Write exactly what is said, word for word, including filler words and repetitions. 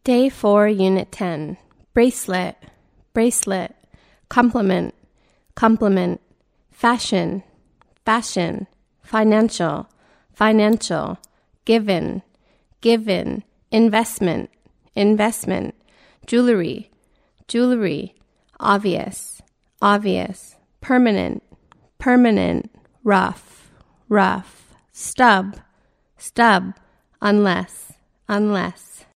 Day four, Unit ten. Bracelet, bracelet. Complement, complement. Fashion, fashion. Financial, financial. Given, given. Investment, investment. Jewelry, jewelry. Obvious, obvious. Permanent, permanent. Rough, rough. Stub, stub. Unless, unless.